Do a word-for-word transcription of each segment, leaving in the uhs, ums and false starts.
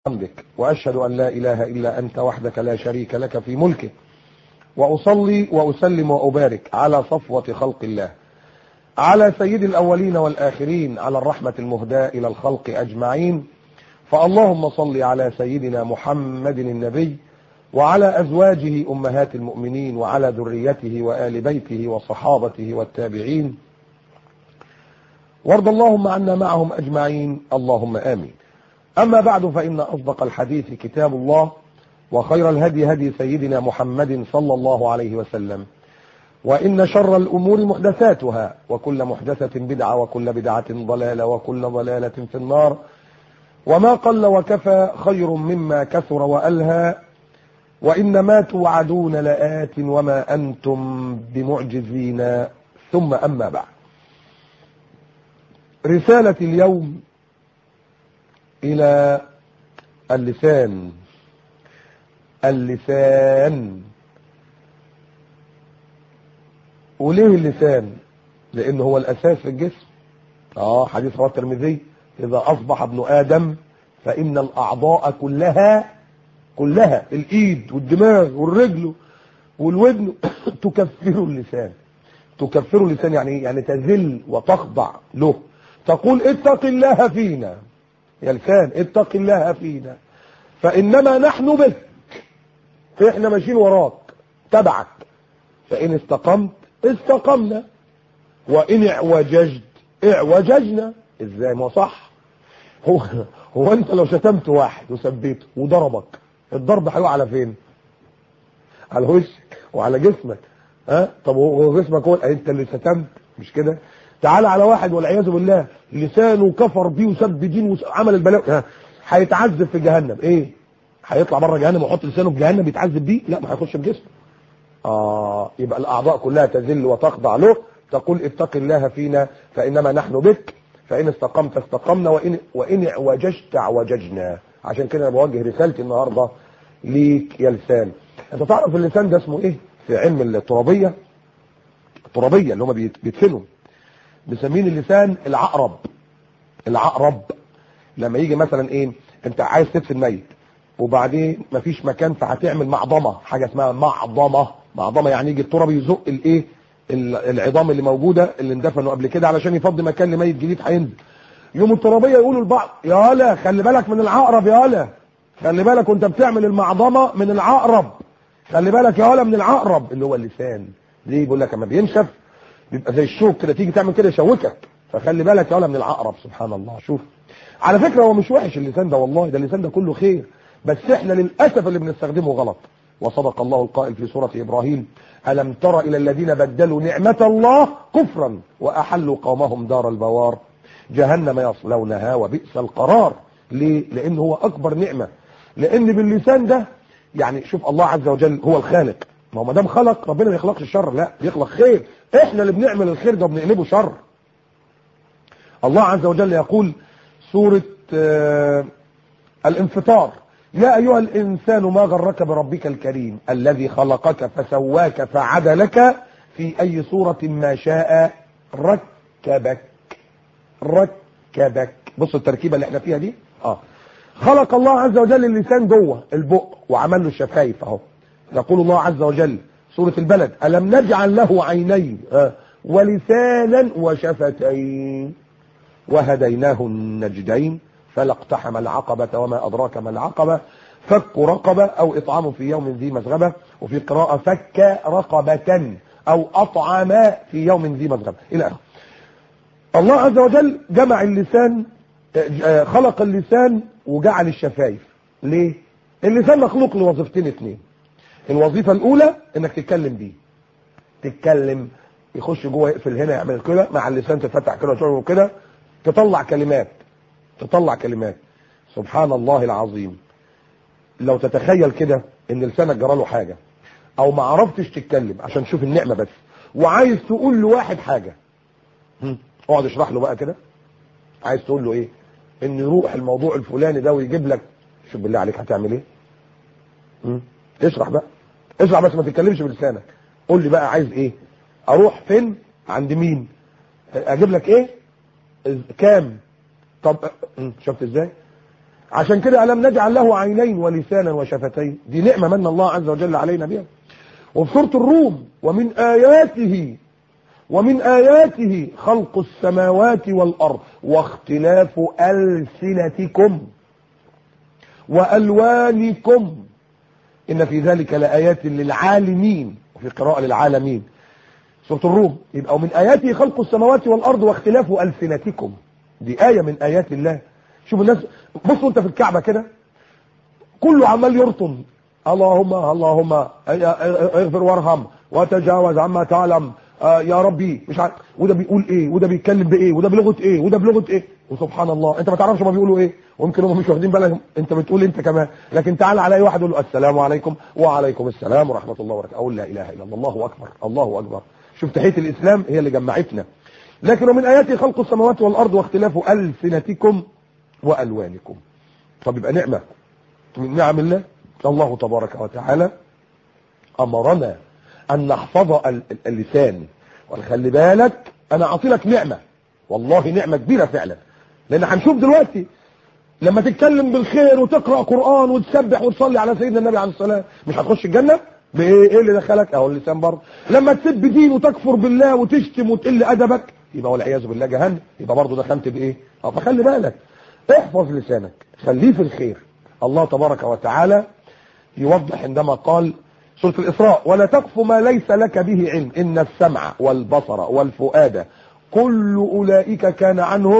حمدك وأشهد أن لا إله إلا أنت وحدك لا شريك لك في ملكه، وأصلي وأسلم وأبارك على صفوة خلق الله، على سيد الأولين والآخرين، على الرحمة المهداة إلى الخلق أجمعين. فاللهم صل على سيدنا محمد النبي وعلى أزواجه أمهات المؤمنين وعلى ذريته وآل بيته وصحابته والتابعين، وارض اللهم عنا معهم أجمعين، اللهم آمين. أما بعد، فإن أصدق الحديث كتاب الله، وخير الهدي هدي سيدنا محمد صلى الله عليه وسلم، وإن شر الأمور محدثاتها، وكل محدثة بدعة، وكل بدعة ضلالة، وكل ضلالة في النار. وما قل وكفى خير مما كثر وألهى، وإنما توعدون لآت وما أنتم بمعجزين. ثم أما بعد، رسالة اليوم إلى اللسان. اللسان، وليه اللسان؟ لأنه هو الأساس في الجسم. آه حديث رواه الترمذي: إذا أصبح ابن آدم فإن الأعضاء كلها كلها الإيد والدماغ والرجل والودن تكفر اللسان. تكفر اللسان يعني يعني تذل وتخضع له، تقول اتق الله فينا يا لسان، اتق الله فينا، فإنما نحن بك، احنا ماشيين وراك تبعك، فإن استقمت استقمنا، وإن اعوججت اعوججنا. ازاي؟ ما صح. هو هو انت لو شتمت واحد وسبيته وضربك، الضرب هيقع على فين؟ على وشك وعلى جسمك. ها أه؟ طب هو جسمك هو انت اللي شتمت، مش كده؟ تعال على واحد والعياذ بالله لسانه كفر بيه وسب دين وعمل البلاء، هيتعذب في جهنم. ايه؟ هيطلع بره جهنم ويحط لسانه في جهنم يتعذب بيه؟ لا، ما هيخش بجسمه. اه يبقى الاعضاء كلها تذل وتخضع له، تقول اتق الله فينا فانما نحن بك، فان استقمت استقمنا، وان وان اعوججت اعوججنا. عشان كده انا بوجه رسالتي النهارده ليك يا لسان. انت تعرف اللسان ده اسمه ايه في علم الترابيه؟ الترابيه اللي هم بيدفنوا مسمين اللسان العقرب. العقرب لما يجي مثلا ايه، انت عايز تدفن ميت وبعدين مفيش مكان، فهتعمل معضمه، حاجه اسمها معضمه. معضمه يعني يجي التراب يزق الايه، العظام اللي موجوده اللي اندفنوا قبل كده علشان يفضي مكان لميت جديد هينزل. يوم الترابيه يقولوا لبعض: يا هلا خلي بالك من العقرب، يا هلا خلي بالك وانت بتعمل المعضمه من العقرب، خلي بالك يا هلا من العقرب اللي هو اللسان. ليه؟ بيقول لك اما بينشف بيبقى زي الشوك كده، تيجي تعمل كده يشوكك، فخلي بالك يا ولا من العقرب. سبحان الله. شوف، على فكره هو مش وحش اللسان ده، والله ده اللسان ده كله خير، بس احنا للاسف اللي بنستخدمه غلط. وصدق الله القائل في سوره ابراهيم: الم تر الى الذين بدلوا نعمه الله كفرا واحلوا قومهم دار البوار جهنم يصلونها وبئس القرار. ليه؟ لان هو اكبر نعمه، لان باللسان ده يعني شوف الله عز وجل هو الخالق. ما هو ما دام خلق، ربنا ما يخلقش الشر، لا بيخلق خير، احنا اللي بنعمل الخير ده وبنقلبه شر. الله عز وجل يقول سورة آه الانفطار: يا ايها الانسان ما غرك بربك الكريم الذي خلقك فسواك فعدلك في اي صورة ما شاء ركبك. ركبك. بصوا التركيبة اللي احنا فيها دي. اه خلق الله عز وجل اللسان جوه البق وعمل له الشفايف اهو. يقول الله عز وجل سورة البلد: ألم نجعل له عينين ولسانا وشفتين وهديناه النجدين فلا اقتحم العقبة وما أدراك ما العقبة فك رقبة أو إطعام في يوم ذي مسغبة، وفي قراءة فك رقبة أو أطعم في يوم ذي مسغبة إلى آخره. الله عز وجل جمع اللسان، خلق اللسان وجعل الشفايف. ليه؟ اللسان مخلوق لوظيفتين اثنين. الوظيفة الأولى إنك تتكلم بيه، تتكلم، يخش جوه يقفل هنا يعمل كده مع اللسان، تفتح كده وكده، تطلع كلمات تطلع كلمات سبحان الله العظيم. لو تتخيل كده إن لسانك جراله حاجة أو ما عرفتش تتكلم عشان تشوف النعمة بس، وعايز تقول لواحد حاجة، اقعد اشرح له بقى كده. عايز تقول له إيه؟ إن يروح الموضوع الفلاني ده ويجيب لك، شوف بالله عليك هتعمل إيه؟ اشرح بقى، اشرح بس ما تتكلمش بلسانك. قول لي بقى عايز ايه؟ اروح فين؟ عند مين؟ اجيب لك ايه؟ كام؟ طب شفت ازاي؟ عشان كده ألم نجعل له عينين ولسانا وشفتين، دي نعمة من الله عز وجل علينا بها. وفي سورة الروم ومن آياته ومن آياته خلق السماوات والأرض واختلاف ألسنتكم وألوانكم إن في ذلك لآيات للعالمين، وفي قراءة للعالمين سورة الروم. يبقى ومن آياته خلق السماوات والأرض واختلاف ألسنتكم، دي آية من آيات الله. شوف الناس، بصوا انت في الكعبة كده كله عمال يرطن اللهم اللهم اغفر وارحم وتجاوز عما تعلم آه يا ربي، مش عارف وده بيقول ايه وده بيتكلم بايه وده بلغه ايه وده بلغه ايه، وسبحان الله انت ما تعرفش ما بيقولوا ايه، ويمكن هم مش واخدين بالك انت بتقول انت كمان. لكن تعال على اي واحد يقول له السلام عليكم وعليكم السلام ورحمه الله وبركاته، اقول لا اله الا الله، الله اكبر الله اكبر. شوف تحيه الاسلام هي اللي جمعتنا. لكن ومن اياته خلق السماوات والارض واختلاف السنتكم والوانكم. طب يبقى نعمه من نعم الله. الله تبارك وتعالى امرنا ان نحفظ اللسان. وخلي بالك انا اعطي لك نعمه، والله نعمه كبيره فعلا، لان هنشوف دلوقتي لما تتكلم بالخير وتقرا قران وتسبح وتصلي على سيدنا النبي عليه الصلاه والسلام مش هتخش الجنه؟ بايه؟ ايه اللي دخلك؟ اهو اللسان برضه. لما تسب دين وتكفر بالله وتشتم وتقل ادبك يبقى والعياذ بالله جهنم، يبقى برضه دخلت بايه؟ اه فخلي بالك، احفظ لسانك خليه في الخير. الله تبارك وتعالى يوضح عندما قال سورة الإسراء ولا تقف ما ليس لك به علم إن السمع والبصر والفؤاد كل أولئك كان عنه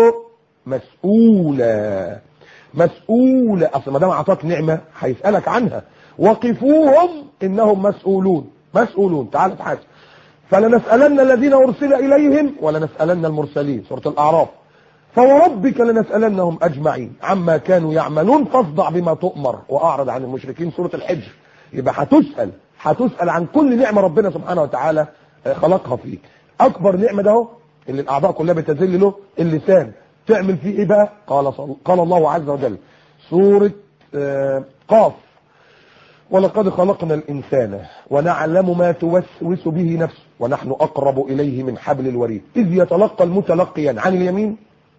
مسؤولا. مسؤولا، أصل ما دام أعطاك نعمة هيسألك عنها. وقفوهم إنهم مسؤولون. مسؤولون، تعال تحاسب. فلنسألن الذين أرسل إليهم ولنسألن المرسلين سورة الأعراف. فوربك لنسألنهم أجمعين عما كانوا يعملون فاصدع بما تؤمر وأعرض عن المشركين سورة الحجر. يبقى هتسأل هتسأل عن كل نعمة ربنا سبحانه وتعالى خلقها فيك. أكبر نعمة ده اللي الأعضاء كلها بتذل له اللسان. تعمل فيه إيه بقى؟ قال, قال الله عز وجل سورة قاف ولقد خلقنا الإنسان ونعلم ما توسوس به نفسه ونحن أقرب إليه من حبل الوريد إذ يتلقى المتلقيان عن اليمين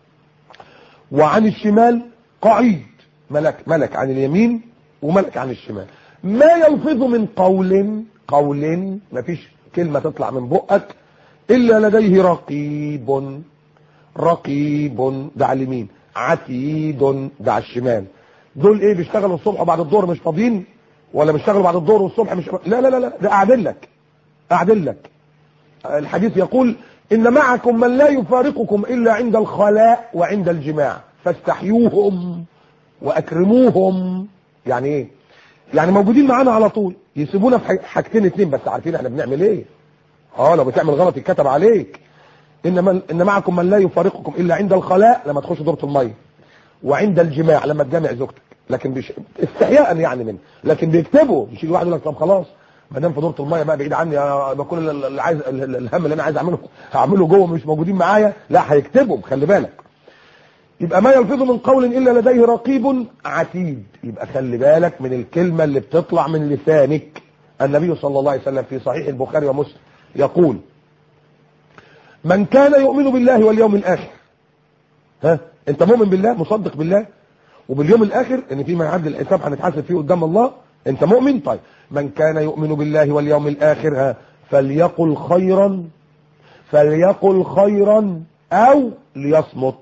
وعن الشمال قعيد. ملك ملك عن اليمين وملك عن الشمال. ما يلفظ من قول قول ما فيش كلمة تطلع من بقك إلا لديه رقيب. رقيب ده على اليمين، عتيد ده على الشمال. دول ايه؟ بيشتغلوا الصبح وبعد الظهر مش فاضيين، ولا بيشتغلوا بعد الظهر والصبح مش لا لا لا لا ده قاعدين لك قاعدين لك. الحديث يقول إن معكم من لا يفارقكم إلا عند الخلاء وعند الجماع فاستحيوهم وأكرموهم. يعني ايه؟ يعني موجودين معانا على طول، يسيبونا في حاجتين اتنين بس عارفين احنا بنعمل ايه. اه لو بتعمل غلط يتكتب عليك. ان من ان معكم من لا يفارقكم الا عند الخلاء لما تخش دورة الميه، وعند الجماع لما تجامع زوجتك. لكن بيش... استحياء يعني منه، لكن بيكتبوا. مش يجي واحد يقول لك طب خلاص ما دام في دورة الميه بقى بعيد عني، بكون اللي عايز الهم اللي انا عايز اعمله هعمله جوه مش موجودين معايا. لا هيكتبهم، خلي بالك. يبقى ما يلفظ من قول إلا لديه رقيب عتيد. يبقى خلي بالك من الكلمة اللي بتطلع من لسانك. النبي صلى الله عليه وسلم في صحيح البخاري ومسلم يقول من كان يؤمن بالله واليوم الآخر. ها انت مؤمن بالله مصدق بالله وباليوم الآخر ان في ميعاد الحساب هنتحاسب فيه قدام الله؟ انت مؤمن؟ طيب من كان يؤمن بالله واليوم الآخر ها فليقل خيرا فليقل خيرا أو ليصمت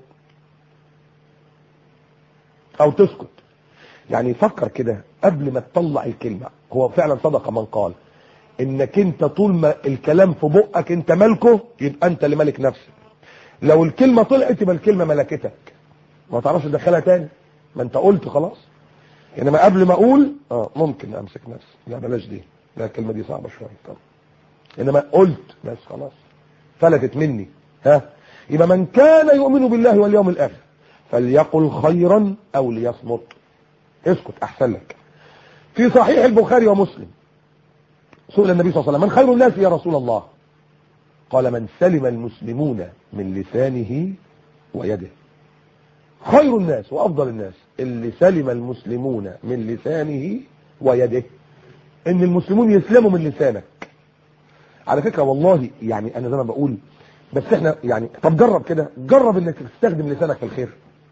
او تسكت. يعني فكر كده قبل ما تطلع الكلمة. هو فعلا صدق من قال انك انت طول ما الكلام في بقك انت ملكه يبقى انت اللي ملك نفسك. لو الكلمة طلعت يبقى الكلمة ملكتك، ما تعرفش تدخلها تاني، ما انت قلت خلاص. انما قبل ما اقول اه ممكن امسك نفسي، لا بلاش دي، لا الكلمة دي صعبة شوية. طب انما قلت بس خلاص فلتت مني. ها يبقى من كان يؤمن بالله واليوم الاخر فليقل خيرا او ليصمت. اسكت احسن لك. في صحيح البخاري ومسلم سئل النبي صلى الله عليه وسلم من خير الناس يا رسول الله؟ قال من سلم المسلمون من لسانه ويده. خير الناس وافضل الناس اللي سلم المسلمون من لسانه ويده. ان المسلمون يسلموا من لسانك. على فكرة والله يعني انا زي ما بقول، بس احنا يعني طب جرب كده، جرب انك تستخدم لسانك في الخير.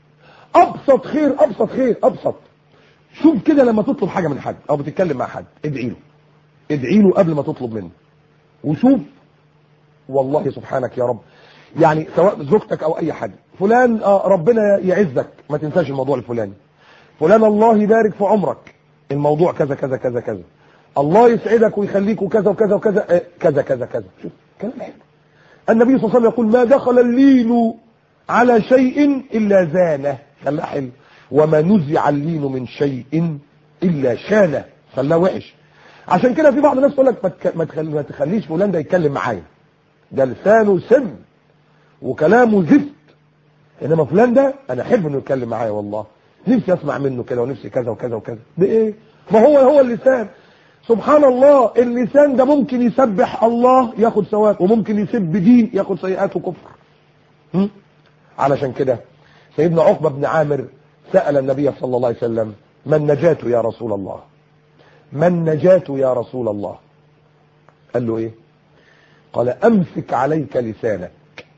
ابسط خير ابسط خير ابسط. شوف كده لما تطلب حاجه من حد او بتتكلم مع حد، ادعي له ادعي له قبل ما تطلب منه، وشوف والله سبحانك يا رب. يعني سواء زوجتك او اي حد، فلان آه ربنا يعزك ما تنساش الموضوع الفلاني، فلان الله يبارك في عمرك الموضوع كذا كذا كذا كذا، الله يسعدك ويخليك وكذا وكذا وكذا آه كذا كذا كذا. شوف كلام حلو. النبي صلى الله عليه وسلم يقول ما دخل اللين على شيء الا زانه، خلاه حلو، وما نزع اللين من شيء الا شانه، خلاه وحش. عشان كده في بعض الناس تقول لك ما تخليش فلان ده يتكلم معايا، ده لسانه سم وكلامه زفت، انما فلان ده انا احب انه يتكلم معايا، والله نفسي اسمع منه كده ونفسي كذا وكذا وكذا. بايه؟ ما هو هو اللسان. سبحان الله، اللسان ده ممكن يسبح الله ياخد ثواب، وممكن يسب دين ياخد سيئات وكفر. علشان كده سيدنا عقبة بن عامر سأل النبي صلى الله عليه وسلم ما النجاة يا رسول الله؟ ما النجاة يا رسول الله؟ قال له ايه؟ قال امسك عليك لسانك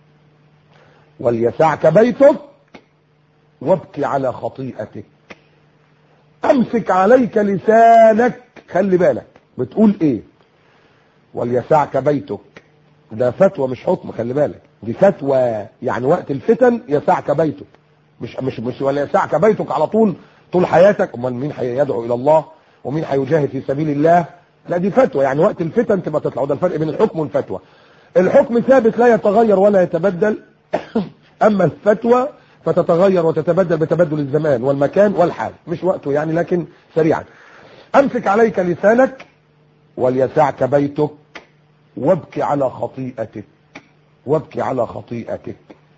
وليسعك بيتك وابكي على خطيئتك. امسك عليك لسانك، خلي بالك بتقول ايه؟ وليسعك بيتك، ده فتوى مش حكم، خلي بالك دي فتوى. يعني وقت الفتن يسعك بيتك، مش مش مش وليسعك بيتك على طول طول حياتك. امال مين هيدعو الى الله ومين هيجاهد في سبيل الله؟ لا دي فتوى، يعني وقت الفتن تبقى تطلع. وده الفرق بين الحكم والفتوى. الحكم ثابت لا يتغير ولا يتبدل، اما الفتوى فتتغير وتتبدل بتبدل الزمان والمكان والحال، مش وقته يعني لكن سريعا. امسك عليك لسانك وليسعك بيتك وابكي على خطيئتك، وابكي على خطيئتك.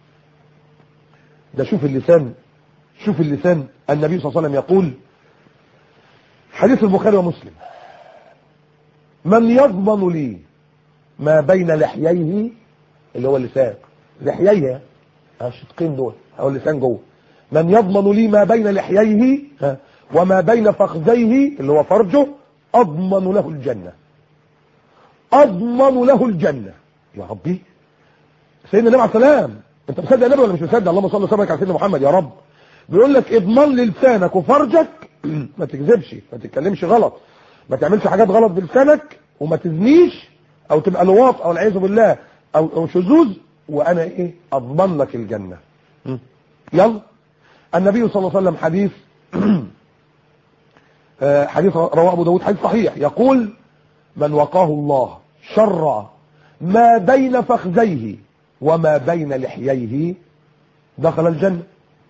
ده شوف اللسان، شوف اللسان. النبي صلى الله عليه وسلم يقول حديث البخاري ومسلم من يضمن لي ما بين لحييه، اللي هو اللسان، لحييه الشقين دول او اللسان جوه، من يضمن لي ما بين لحييه وما بين فخذيه اللي هو فرجه، اضمن له الجنه، اضمن له الجنه. يا ربي، سيدنا النبي عليه السلام، انت مصدق النبي ولا مش مصدق؟ اللهم صل وسلم على سيدنا محمد يا رب. بيقول لك اضمن لي لسانك وفرجك، ما تكذبش، ما تتكلمش غلط، ما تعملش حاجات غلط بلسانك، وما تزنيش او تبقى لواط او العياذ بالله او او شذوذ، وانا ايه؟ اضمن لك الجنه. يلا. النبي صلى الله عليه وسلم حديث حديث رواه ابو داود، حديث صحيح، يقول من وقاه الله شر ما بين فخذيه وما بين لحييه دخل الجنه،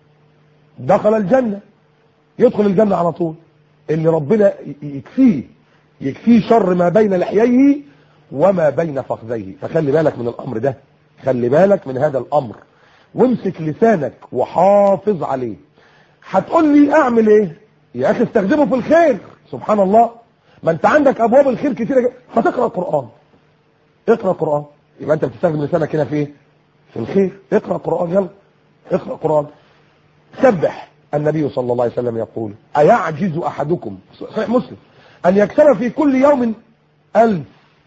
دخل الجنه، يدخل الجنه على طول. اللي ربنا يكفيه يكفيه شر ما بين لحييه وما بين فخذيه. فخلي بالك من الامر ده، خلي بالك من هذا الامر، وامسك لسانك وحافظ عليه. هتقول لي اعمل ايه يا اخي؟ استخدمه في الخير. سبحان الله، ما انت عندك ابواب الخير كتيره. فتقرا القران، اقرا القران، يبقى انت بتستخدم لسانك هنا في ايه؟ في الخير. اقرا القران، يلا اقرا القران. سبح. النبي صلى الله عليه وسلم يقول ايعجز احدكم، صحيح مسلم، ان يكسب في كل يوم الف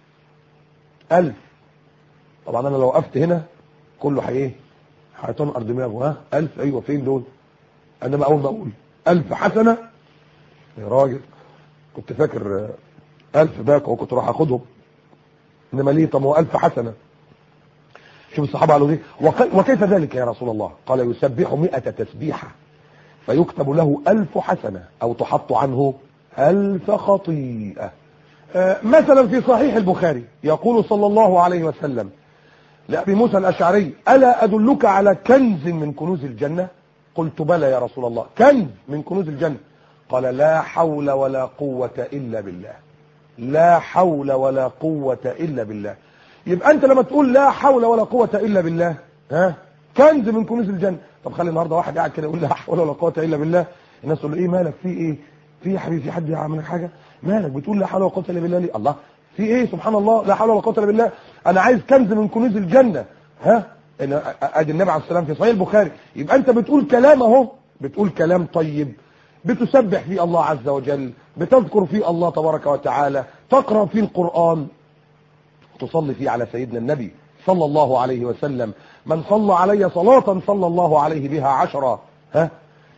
الف. طبعا انا لو وقفت هنا كله حي ايه؟ هيطنقر دماغه. ها الف؟ ايوه فين دول؟ انما اول ما اقول الف حسنه يا راجل، كنت فاكر الف باك وكنت راح اخدهم، انما ليه؟ طب هو الف حسنه. شوف الصحابه قالوا ايه؟ وكيف ذلك يا رسول الله؟ قال يسبح مئة تسبيحه فيكتب له ألف حسنه او تحط عنه ألف خطيئه. آه مثلا في صحيح البخاري يقول صلى الله عليه وسلم لأبي موسى الأشعري ألا أدلك على كنز من كنوز الجنة؟ قلت بلى يا رسول الله. كنز من كنوز الجنة؟ قال لا حول ولا قوة إلا بالله، لا حول ولا قوة إلا بالله. يبقى أنت لما تقول لا حول ولا قوة إلا بالله، ها كنز من كنوز الجنة. طب خلي النهارده واحد قاعد كده يقول لا حول ولا قوة إلا بالله، الناس تقول له إيه مالك؟ في إيه؟ في يا حبيبي؟ في حد يعمل حاجة؟ مالك بتقول لا حول ولا قوة إلا بالله ليه؟ الله، في ايه؟ سبحان الله، لا حول ولا قوه الا بالله. انا عايز كنز من كنوز الجنه. ها ادي النبي عليه السلام في صحيح البخاري. يبقى انت بتقول كلام اهو، بتقول كلام طيب، بتسبح فيه الله عز وجل، بتذكر فيه الله تبارك وتعالى، تقرا فيه القران، تصلي فيه على سيدنا النبي صلى الله عليه وسلم. من صلى علي صلاه صلى الله عليه بها عشرة. ها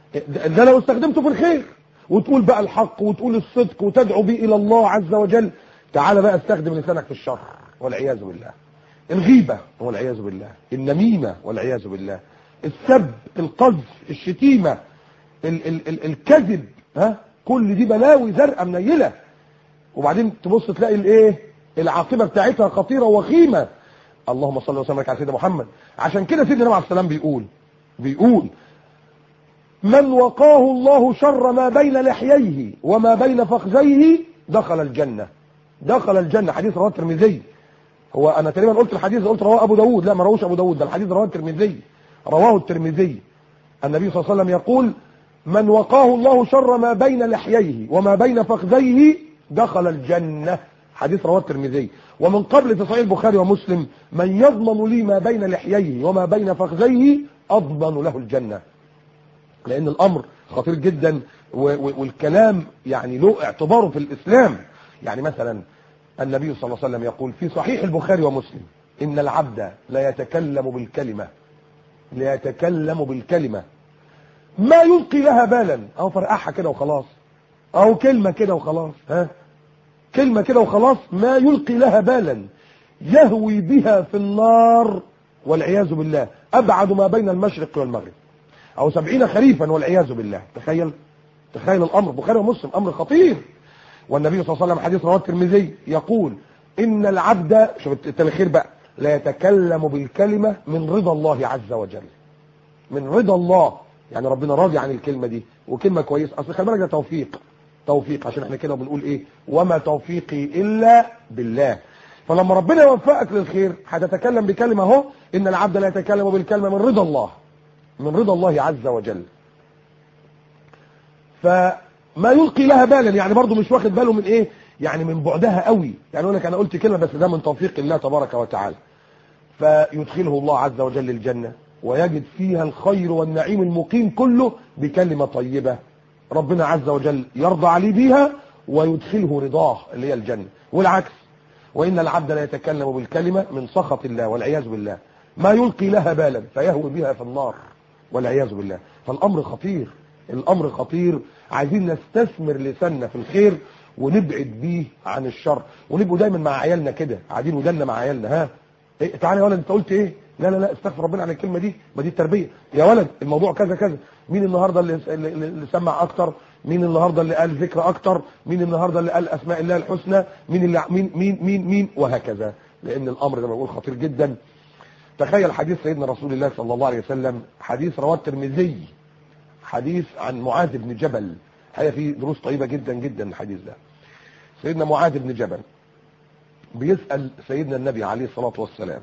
ده لو استخدمته في الخير وتقول بقى الحق وتقول الصدق وتدعو به الى الله عز وجل. تعال بقى استخدم لسانك في الشر والعياذ بالله، الغيبة والعياذ بالله، النميمة والعياذ بالله، السب، القذف، الشتيمة، ال ال ال الكذب، ها كل دي بلاوي زرقاء منيلة. وبعدين تبص تلاقي الايه العاقبة بتاعتها خطيرة وخيمة. اللهم صل وسلم على سيدنا محمد. عشان كده سيدنا النبي عليه السلام بيقول بيقول من وقاه الله شر ما بين لحييه وما بين فخذيه دخل الجنة. دخل الجنة. حديث رواه الترمذي. هو انا تقريبا قلت الحديث قلت رواه ابو داود، لا ما رواه ابو داود، ده الحديث رواه الترمذي. رواه الترمذي. النبي صلى الله عليه وسلم يقول من وقاه الله شر ما بين لحييه وما بين فخذيه دخل الجنة. حديث رواه الترمذي. ومن قبل في صحيح البخاري ومسلم من يضمن لي ما بين لحييه وما بين فخذيه اضمن له الجنة. لان الامر خطير جدا والكلام يعني له اعتباره في الاسلام. يعني مثلا النبي صلى الله عليه وسلم يقول في صحيح البخاري ومسلم ان العبد لا يتكلم بالكلمة لا يتكلم بالكلمة ما يلقي لها بالا، او فرقعها كده وخلاص، او كلمة كده وخلاص، ها كلمة كده وخلاص، ما يلقي لها بالا يهوي بها في النار والعياذ بالله ابعد ما بين المشرق والمغرب او سبعين خريفا والعياذ بالله. تخيل تخيل الامر. بخاري ومسلم امر خطير. والنبي صلى الله عليه وسلم حديث رواه الترمذي يقول ان العبد شوف التبخير بقى لا يتكلم بالكلمة من رضا الله عز وجل. من رضا الله يعني ربنا راضي عن الكلمة دي وكلمة كويس. اصل خلي بالك ده توفيق توفيق عشان احنا كده بنقول ايه وما توفيقي الا بالله. فلما ربنا يوفقك للخير هتتكلم بكلمة اهو ان العبد لا يتكلم بالكلمة من رضا الله من رضا الله عز وجل. فما يلقي لها بالا يعني برضو مش واخد باله من ايه يعني من بعدها قوي. يعني يقول لك انا قلت كلمة بس ده من توفيق الله تبارك وتعالى. فيدخله الله عز وجل الجنة ويجد فيها الخير والنعيم المقيم كله بكلمة طيبة ربنا عز وجل يرضى عليه بيها ويدخله رضاه اللي هي الجنة. والعكس وإن العبد لا يتكلم بالكلمة من سخط الله والعياذ بالله ما يلقي لها بالا فيهوي بها في النار والعياذ بالله. فالأمر خطير الأمر خطير. عايزين نستثمر لساننا في الخير ونبعد بيه عن الشر ونبقوا دايما مع عيالنا كده قاعدين ودلنا مع عيالنا. ها إيه تعالى يا ولد انت قلت ايه؟ لا لا لا استغفر ربنا عن الكلمة دي ما دي التربية. يا ولد الموضوع كذا كذا. مين النهاردة اللي, اللي سمع اكتر؟ مين النهاردة اللي قال ذكر اكتر؟ مين النهاردة اللي قال اسماء الله الحسنى؟ مين اللي مين مين مين مين وهكذا. لان الامر ده بقول خطير جدا. تخيل حديث سيدنا رسول الله صلى الله عليه وسلم حديث رواه الترمذي حديث عن معاذ بن جبل. هي في دروس طيبة جدا جدا الحديث ده. سيدنا معاذ بن جبل بيسأل سيدنا النبي عليه الصلاة والسلام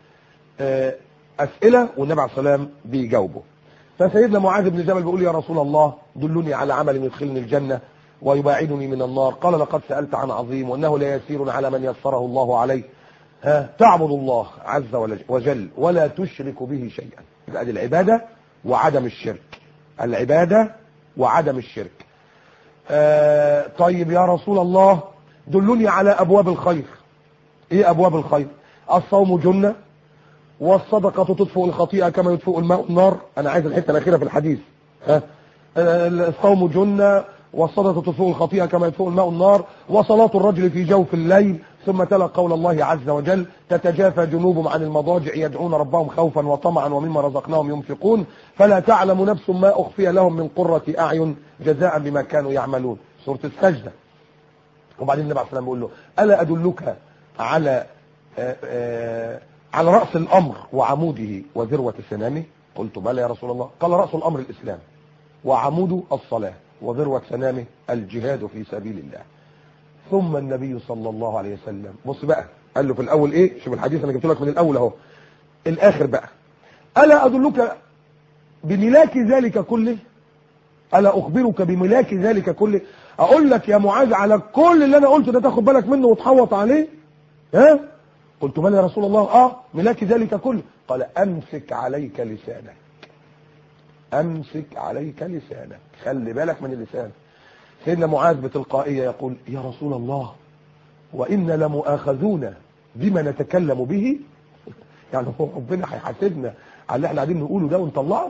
أسئلة والنبي عليه السلام بيجاوبه. فسيدنا معاذ بن جبل بيقول يا رسول الله دلني على عمل يدخلني الجنة ويباعدني من النار. قال لقد سألت عن عظيم وأنه لا يسير على من يسره الله عليه. ها تعبد الله عز وجل ولا تشرك به شيئا. يبقى دي العبادة وعدم الشرك. العبادة وعدم الشرك. آه طيب يا رسول الله دلني على أبواب الخير. ايه أبواب الخير؟ الصوم جنة والصدقة تطفئ الخطيئة كما يطفئ الماء النار. انا عايز الحتة الاخيرة في الحديث. ها الصوم جنة والصدقة تطفئ الخطيئة كما يطفئ الماء النار وصلاة الرجل في جوف الليل. ثم تلا قول الله عز وجل تتجافى جنوبهم عن المضاجع يدعون ربهم خوفا وطمعا ومما رزقناهم ينفقون فلا تعلم نفس ما أخفي لهم من قرة أعين جزاء بما كانوا يعملون. سورة السجدة. وبعدين النبي عليه الصلاة والسلام بيقول له ألا أدلك على آآ آآ على رأس الأمر وعموده وذروة سنامه؟ قلت بلى يا رسول الله. قال رأس الأمر الإسلام وعموده الصلاة وذروة سنامه الجهاد في سبيل الله. ثم النبي صلى الله عليه وسلم بص بقى قال له في الأول إيه؟ شوف الحديث أنا جبت لك من الأول أهو الآخر بقى. ألا أدلك بملاك ذلك كله؟ ألا أخبرك بملاك ذلك كله؟ أقول لك يا معاذ على كل اللي أنا قلته ده تاخد بالك منه وتحوط عليه؟ ها؟ قلت بلى يا رسول الله. آه ملاك ذلك كله. قال أمسك عليك لسانك. أمسك عليك لسانك. خلي بالك من اللسان. سيدنا معاذ بتلقائية يقول يا رسول الله وإن لمؤاخذون بما نتكلم به. يعني هو ربنا هيحاسبنا على اللي احنا قاعدين نقوله ده ونطلعه؟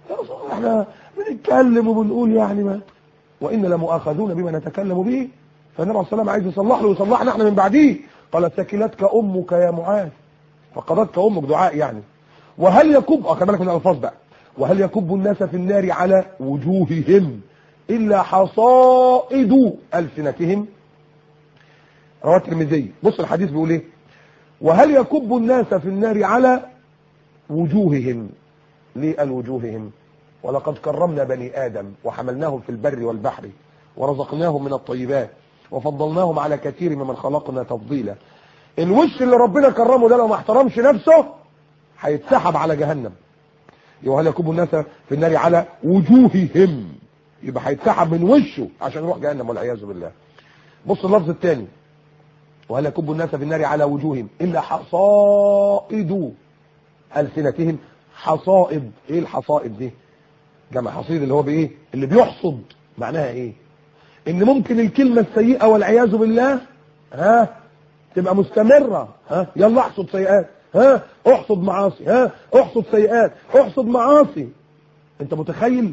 احنا بنتكلم وبنقول يعني ما وإن لمؤاخذون بما نتكلم به. فالنبي عليه الصلاة والسلام عايز يصلح له ويصلحنا احنا من بعديه. قال ثكلتك أمك يا معاذ، فقدتك أمك دعاء يعني. وهل يكب اه خلي بالك من الألفاظ بقى. وهل يكب الناس في النار على وجوههم إلا حصائد ألسنتهم؟ رواه الترمذي. بص الحديث بيقول ايه؟ وهل يكب الناس في النار على وجوههم. ليه قال وجوههم؟ ولقد كرمنا بني آدم وحملناهم في البر والبحر ورزقناهم من الطيبات وفضلناهم على كثير ممن خلقنا تفضيلا. الوش اللي ربنا كرمه ده لو ما احترمش نفسه هيتسحب على جهنم. وهل يكب الناس في النار على وجوههم، يبقى هيتسحب من وشه عشان يروح جهنم والعياذ بالله. بص اللفظ الثاني، وهل يكب الناس في النار على وجوههم الا حصائد ألسنتهم. حصائد، ايه الحصائد دي؟ جمع حصيد اللي هو بايه؟ اللي بيحصد. معناها ايه؟ ان ممكن الكلمة السيئة والعياذ بالله ها تبقى مستمرة. ها يلا احصد سيئات، ها احصد معاصي، ها احصد سيئات، احصد معاصي. انت متخيل؟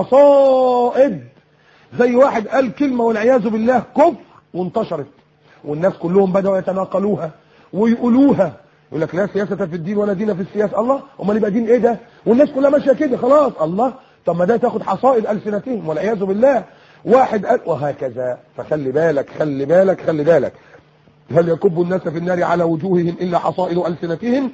حصائد. زي واحد قال كلمة والعياذ بالله كفر وانتشرت والناس كلهم بدأوا يتناقلوها ويقولوها. يقول لك لا سياسة في الدين ولا دين في السياسة. الله، امال يبقى دين ايه ده؟ والناس كلها ماشيه كده خلاص. الله، طب ما ده تاخد حصائد ألسنتهم والعياذ بالله. واحد قال وهكذا. فخلي بالك خلي بالك خلي بالك. هل يكب الناس في النار على وجوههم الا حصائد ألسنتهم؟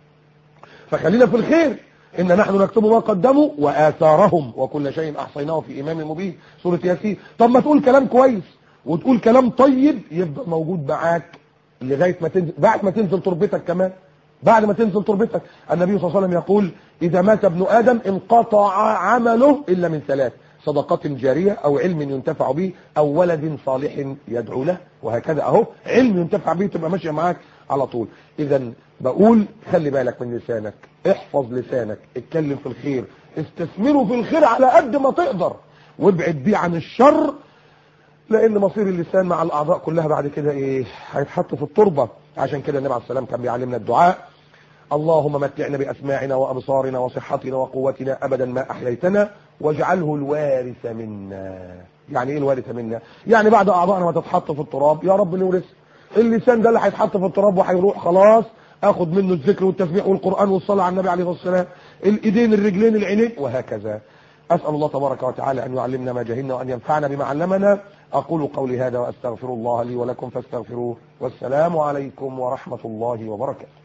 فخلينا في الخير. إن نحن نكتب ما قدموا وآثارهم وكل شيء أحصيناه في إمام مبين. سورة ياسين. طب ما تقول كلام كويس وتقول كلام طيب يفضل موجود معاك لغاية ما تنزل، بعد ما تنزل تربتك كمان، بعد ما تنزل تربتك. النبي صلى الله عليه وسلم يقول إذا مات ابن آدم انقطع عمله إلا من ثلاث: صدقة جارية أو علم ينتفع به أو ولد صالح يدعو له. وهكذا أهو علم ينتفع به تبقى ماشية معاك على طول. إذا بقول خلي بالك من لسانك، احفظ لسانك، اتكلم في الخير، استثمره في الخير على قد ما تقدر وابعد بيه عن الشر، لأن مصير اللسان مع الأعضاء كلها بعد كده إيه؟ هيتحط في التربة. عشان كده النبي عليه السلام كان بيعلمنا الدعاء: اللهم متعنا بأسماعنا وأبصارنا وصحتنا وقوتنا أبدا ما أحييتنا واجعله الوارث منا. يعني إيه الوارث منا؟ يعني بعد أعضائنا ما تتحط في التراب يا رب نورث. اللسان ده اللي هيتحط في التراب وهيروح خلاص، اخد منه الذكر والتسبيح والقرآن والصلاة على النبي عليه الصلاة والسلام. الايدين الرجلين العينين وهكذا. اسأل الله تبارك وتعالى ان يعلمنا ما جهلنا وان ينفعنا بما علمنا. اقول قولي هذا واستغفر الله لي ولكم فاستغفروه، والسلام عليكم ورحمة الله وبركاته.